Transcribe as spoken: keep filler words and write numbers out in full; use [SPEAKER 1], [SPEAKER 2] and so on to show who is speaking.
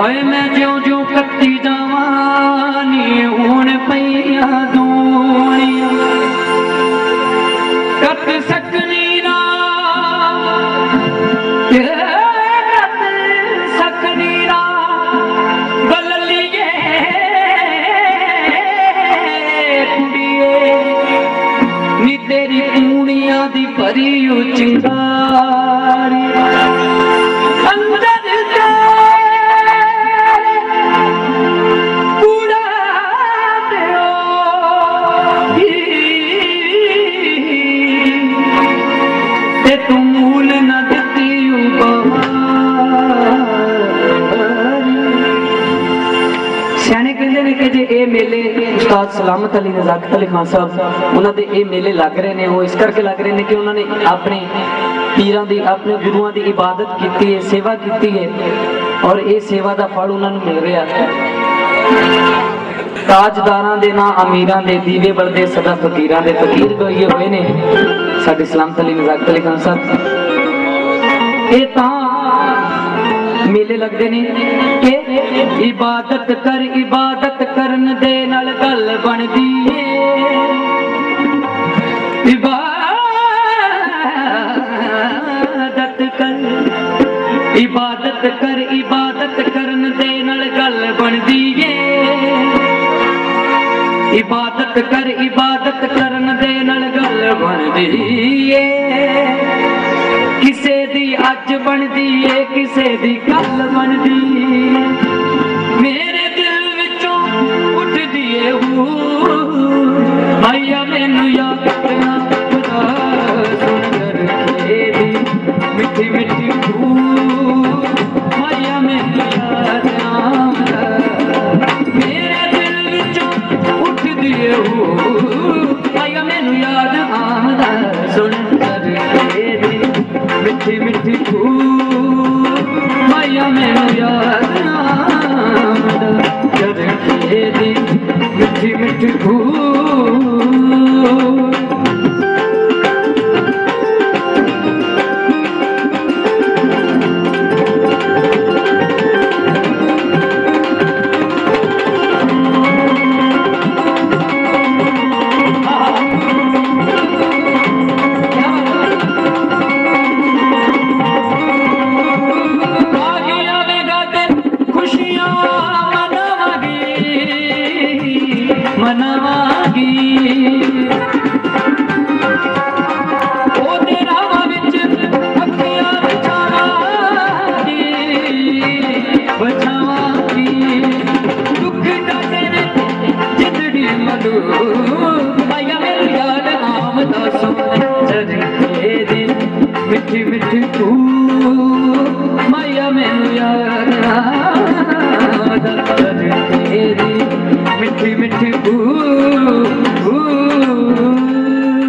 [SPEAKER 1] ओए मैं ज्यों ज्यों कत्ती जावानी हुण पईया दूनिया कत सकनी ना कत सकनी ना गलिए कुड़िए नी तेरी ऊणिया दी भरी चिंगारी मेले उस्ताद सलामत अली नज़ाकत अली खान साहब उन्होंने ये मेले लग रहे हैं वो इस करके लग रहे हैं कि उन्होंने अपने पीरां दी अपने गुरुआं दी इबादत की है सेवा की है और ये सेवा का फल उन्होंने मिल रहा है। ताजदारां दे ना अमीरां दे दीवे बलदे सदा फकीरां दे फकीर गए हुए ने साडे सलामत अली नज़ाकत अली खान साहब ये तां मेले लगते ने कि इबादत कर इबादत करन दे नाल गल बनदी है इबादत कर इबादत कर इबादत करन दे नाल गल बनदी है इबादत कर इबादत करन दे नाल गल बनदी है किसे दी अज बनदी है किसे दी कल बनदी मेरे दिल विचों उठदी है भैया मैनू याद करना खुदा सुन कर दी मिठी मिठी भैया मैनू याद मेरे दिल विचों उठदी है भैया मैनू याद आमदा सुन कर दी मिठी मिठी माया मैनू याद करके दी मिठी मिठी मिठी मिठी माया मैनू याद मिठी मिठी